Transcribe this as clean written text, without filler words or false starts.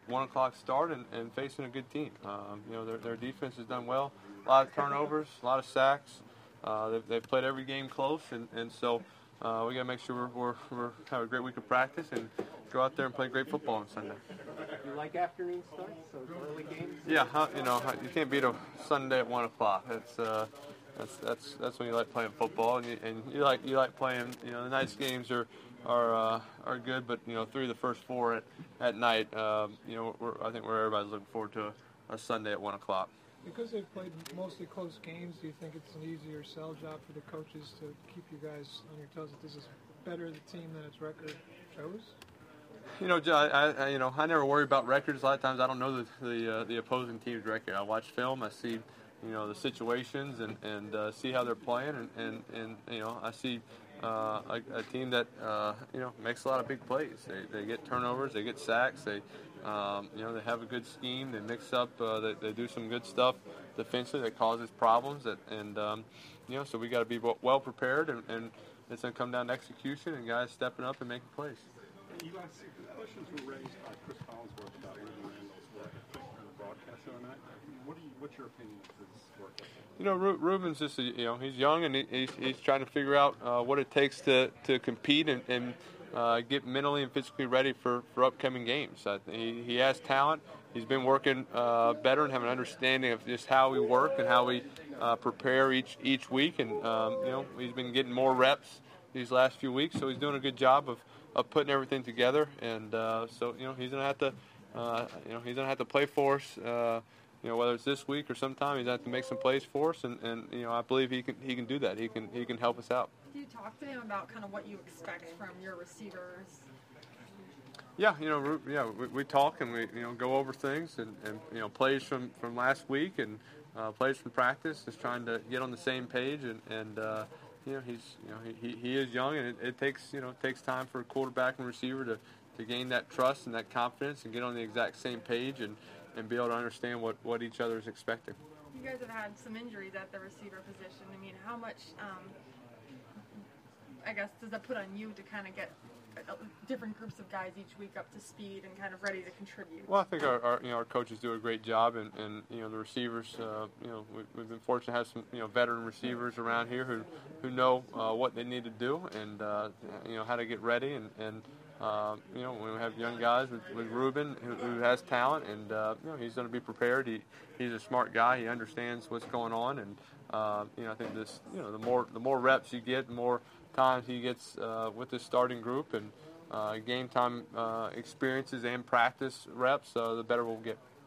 1 o'clock start and facing a good team. Their defense has done well. A lot of turnovers, a lot of sacks. They've played every game close, and so we got to make sure we're have a great week of practice and go out there and play great football on Sunday. You like afternoon starts, so early games? Yeah, you can't beat a Sunday at 1 o'clock. That's when you like playing football, and you like playing. The nice games are good, but through the first 4 at night, I think everybody's looking forward to a Sunday at 1 o'clock. Because they've played mostly close games, do you think it's an easier sell job for the coaches to keep you guys on your toes that this is better the team than its record shows? I never worry about records. A lot of times I don't know the opposing team's record. I watch film, I see the situations and see how they're playing, and I see a team that makes a lot of big plays. They get turnovers, they get sacks, they have a good scheme, they mix up, they do some good stuff defensively that causes problems, so we got to be well prepared, and it's going to come down to execution and guys stepping up and making plays. You guys, questions were raised by Chris Collinsworth about Ruben Randall's work on the broadcast the other night. What's your opinion of his work? Ruben's just he's young and he's trying to figure out what it takes to compete and get mentally and physically ready for upcoming games. He has talent. He's been working better and have an understanding of just how we work and how we prepare each week, and he's been getting more reps these last few weeks, so he's doing a good job of putting everything together, and so he's gonna have to play for us. Whether it's this week or sometime, he's gonna have to make some plays for us, and I believe he can do that. He can help us out. Do you talk to him about kind of what you expect from your receivers? Yeah, we talk and we go over things and plays from last week and plays from practice, just trying to get on the same page, and he is young, and it takes time for a quarterback and receiver to gain that trust and that confidence and get on the exact same page and be able to understand what each other is expecting. You guys have had some injuries at the receiver position. I mean, how much, I guess, does that put on you to kind of get different groups of guys each week up to speed and kind of ready to contribute? Well, I think our coaches do a great job, and the receivers, we've been fortunate to have some veteran receivers around here who know what they need to do and how to get ready, and when we have young guys with Ruben who has talent, and he's going to be prepared. He's a smart guy. He understands what's going on, and I think this the more reps you get, the more times he gets with this starting group, and game time experiences and practice reps, the better we'll get.